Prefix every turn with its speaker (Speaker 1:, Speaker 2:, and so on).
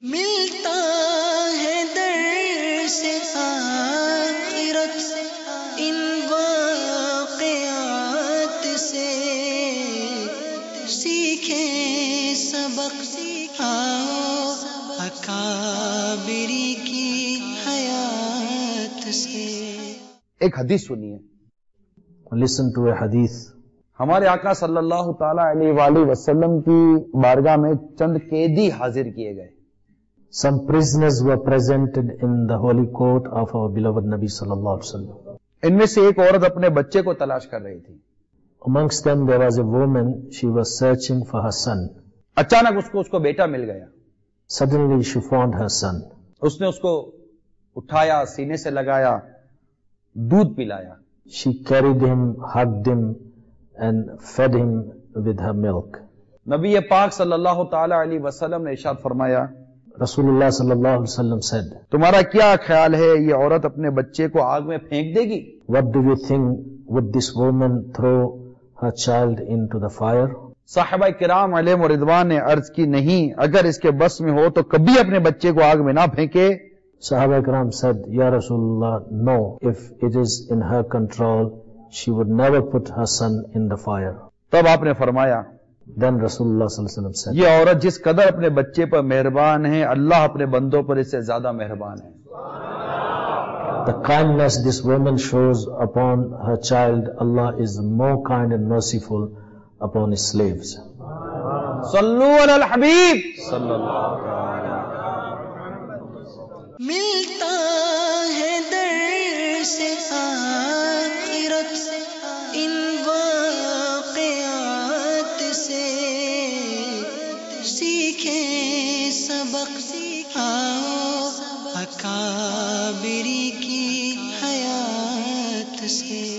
Speaker 1: ملتا ہے در سے آخرت ان واقعات سے، سیکھیں سبق آؤ اکابری کی حیات سے۔
Speaker 2: ایک حدیث سنیے،
Speaker 3: Listen to a hadith.
Speaker 2: ہمارے آقا صلی اللہ تعالی علیہ وآلہ وسلم کی بارگاہ میں چند قیدی حاضر کیے گئے۔
Speaker 3: Some prisoners were presented in the holy court of our beloved Nabi sallallahu alaihi wasallam.
Speaker 2: ان میں سے ایک عورت اپنے بچے کو تلاش کر رہی تھی۔
Speaker 3: Amongst them there was a woman, she was searching for her son.
Speaker 2: اچانک اس کو بیٹا مل گیا۔
Speaker 3: Suddenly she found her son.
Speaker 2: اس نے اس کو اٹھایا، سینے سے لگایا، دودھ پلایا۔
Speaker 3: She carried him, hugged him and fed him with her milk.
Speaker 2: نبی پاک صلی اللہ تعالی علیہ وسلم نے ارشاد فرمایا،
Speaker 3: Rasulullah sallallahu alaihi wasallam said,
Speaker 2: تمہارا کیا خیال ہے یہ عورت اپنے بچے کو آگ میں پھینک دے گی؟
Speaker 3: what do you think, would this woman throw her child into the fire?
Speaker 2: صحابہ کرام علیہ رضوان نے عرض کی، نہیں، اگر اس کے بس میں ہو تو کبھی اپنے بچے کو آگ میں نہ پھینکے۔
Speaker 3: Sahaba Ikram said, Ya Rasulullah, no, if it is in her control, she would never put her son in the fire.
Speaker 2: تب آپ نے فرمایا،
Speaker 3: Then Rasulullah sallallahu alaihi wasallam said,
Speaker 2: یہ عورت جس قدر اپنے بچے پر مہربان ہے، اللہ اپنے بندوں پر اس سے زیادہ مہربان ہے۔
Speaker 3: the kindness this woman shows upon her child, Allah is more kind and merciful upon his slaves.
Speaker 2: صلو علی الحبیب صلی اللہ علیہ
Speaker 1: ملتا ہے در سے آخرت ان واقعات سے، سیکھیں سبق آؤ اکابری کی حیات سے۔